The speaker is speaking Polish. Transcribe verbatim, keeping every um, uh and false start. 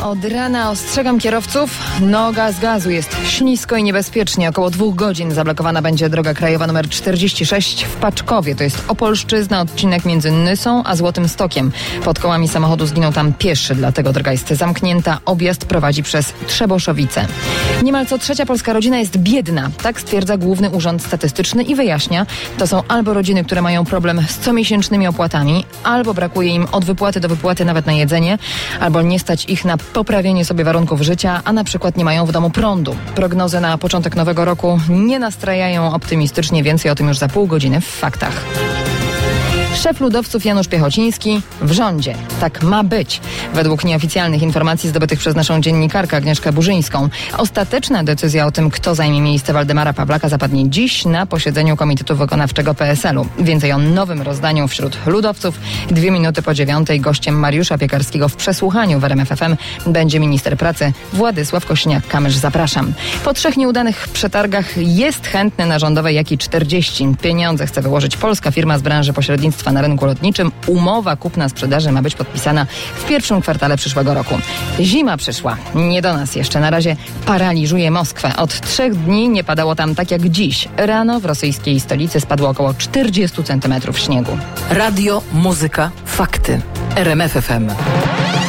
Od rana ostrzegam kierowców, noga z gazu, jest ślisko i niebezpiecznie. Około dwóch godzin zablokowana będzie droga krajowa nr czterdzieści sześć w Paczkowie. To jest Opolszczyzna, odcinek między Nysą a Złotym Stokiem. Pod kołami samochodu zginął tam pieszy, dlatego droga jest zamknięta. Objazd prowadzi przez Trzeboszowice. Niemal co trzecia polska rodzina jest biedna. Tak stwierdza Główny Urząd Statystyczny i wyjaśnia, to są albo rodziny, które mają problem z comiesięcznymi opłatami, albo brakuje im od wypłaty do wypłaty nawet na jedzenie, albo nie stać ich na poprawienie sobie warunków życia, a na przykład nie mają w domu prądu. Prognozy na początek nowego roku nie nastrajają optymistycznie, więcej o tym już za pół godziny w Faktach. Szef ludowców Janusz Piechociński w rządzie. Tak ma być. Według nieoficjalnych informacji zdobytych przez naszą dziennikarkę Agnieszkę Burzyńską. Ostateczna decyzja o tym, kto zajmie miejsce Waldemara Pawlaka, zapadnie dziś na posiedzeniu Komitetu Wykonawczego P S L-u. Więcej o nowym rozdaniu wśród ludowców. Dwie minuty po dziewiątej gościem Mariusza Piekarskiego w przesłuchaniu w R M F F M będzie minister pracy Władysław Kosiniak-Kamysz. Zapraszam. Po trzech nieudanych przetargach jest chętny na rządowej Jaki czterdzieści. Pieniądze chce wyłożyć polska firma z branży pośrednictwa na rynku lotniczym. Umowa kupna-sprzedaży ma być podpisana w pierwszym kwartale przyszłego roku. Zima przyszła. Nie do nas jeszcze. Na razie paraliżuje Moskwę. Od trzech dni nie padało tam tak jak dziś. Rano w rosyjskiej stolicy spadło około czterdzieści centymetrów śniegu. Radio, muzyka, fakty. R M F F M.